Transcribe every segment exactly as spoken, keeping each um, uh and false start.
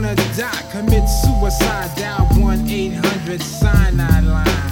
wanna die, commit suicide, dial one eight hundred cyanide line.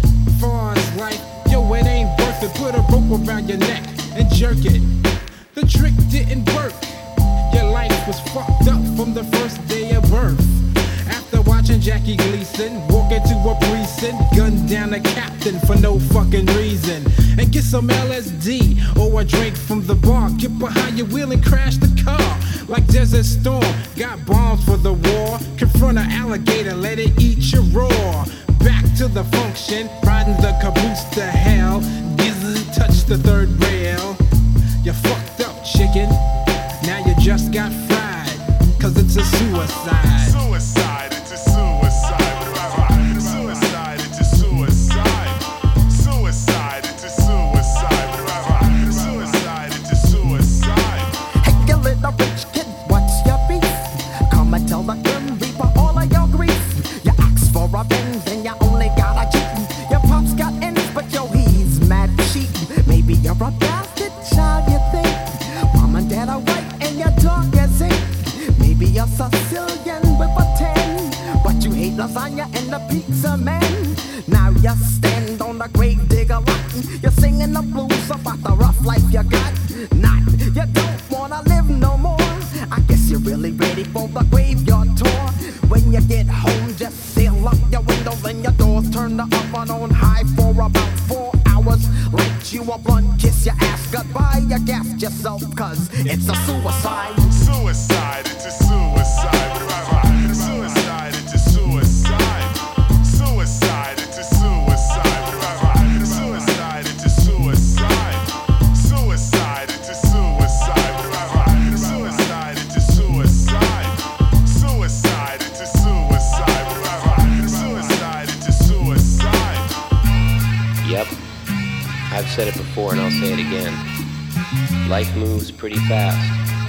Far as life, yo, it ain't worth it. Put a rope around your neck and jerk it. The trick didn't work. Your life was fucked up from the first day of birth. After watching Jackie Gleason walk into a precinct, gun down a captain for no fucking reason, and get some L S D or a drink from the bar. Get behind your wheel and crash the car like Desert Storm. Got bombs for the war. Confront an alligator, let it eat your raw. Back to the function, riding the caboose to hell. Gizzy touch the third rail. You fucked up, chicken. Now you just got fried, cause it's a suicide. Suicide, it's a suicide. Suicide, it's a suicide. Suicide, it's a suicide. Suicide, it's a suicide. Hey, you little rich kid, what's your beef? Come and tell the grim reaper all of your grief. You ask for revenge and you only got a cheat. Your pops got ends, but yo, he's mad cheap. Maybe you're a bastard child, you think. Mom and dad are white and your dog is ink. Maybe you're Sicilian with a ten, but you hate lasagna and the pizza man. Now you stand on the grave digger lot. You're singing the blues about the rough life you got. Not, you don't wanna live no more. I guess you're really ready for the graveyard tour. When you get home, just seal up your windows and your doors. Turn the oven on high for about four hours. Light you a blunt, kiss your ass goodbye. You gassed yourself cause it's a suicide. Suicide, it's a suicide. Suicide, it's a suicide. Suicide, it's a suicide. Suicide, it's a suicide. Suicide, it's a suicide. Suicide, it's a suicide. Suicide, it's a suicide. Suicide, it's a suicide. Yep, I've said it before and I'll say it again. Life moves pretty fast.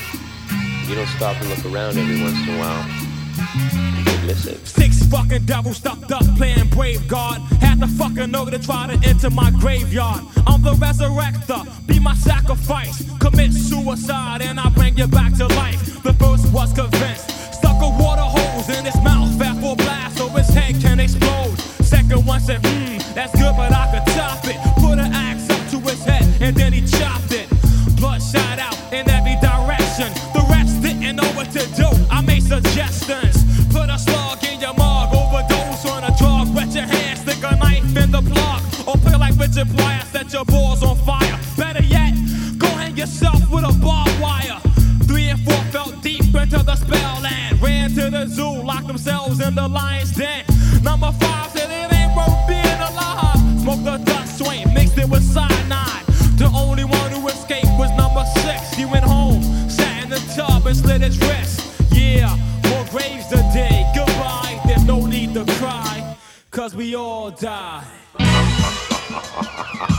You don't stop and look around every once in a while, you could miss it. Six fucking devils stuffed up playing brave guard. Had the fucking know to try to enter my graveyard. I'm the resurrector, be my sacrifice. Commit suicide and I bring you back to life. The first was convinced, stuck a water hose in his mouth, fat full blast so his head can explode. Second one said, hmm, that's good but I could top it. Put an axe up to his head and then he chopped it. Blood shot out in every direction. The rest didn't know what to do. I made suggestions. Put a slug in your mug, overdose on a drug. Wet your hand, stick a knife in the plug. Or play like Richard Pryor, set your balls on fire. Better yet, go hang yourself with a barbed wire. Three and four fell deep into the spell land. Ran to the zoo, locked themselves in the lion's den. Number five said it ain't worth being alive. Smoked the dust swain, mixed it with cyanide. The only one who escaped was number six. He went home, sat in the tub and slit his wrist. Yeah, more graves today. Goodbye, there's no need to cry, cause we all die.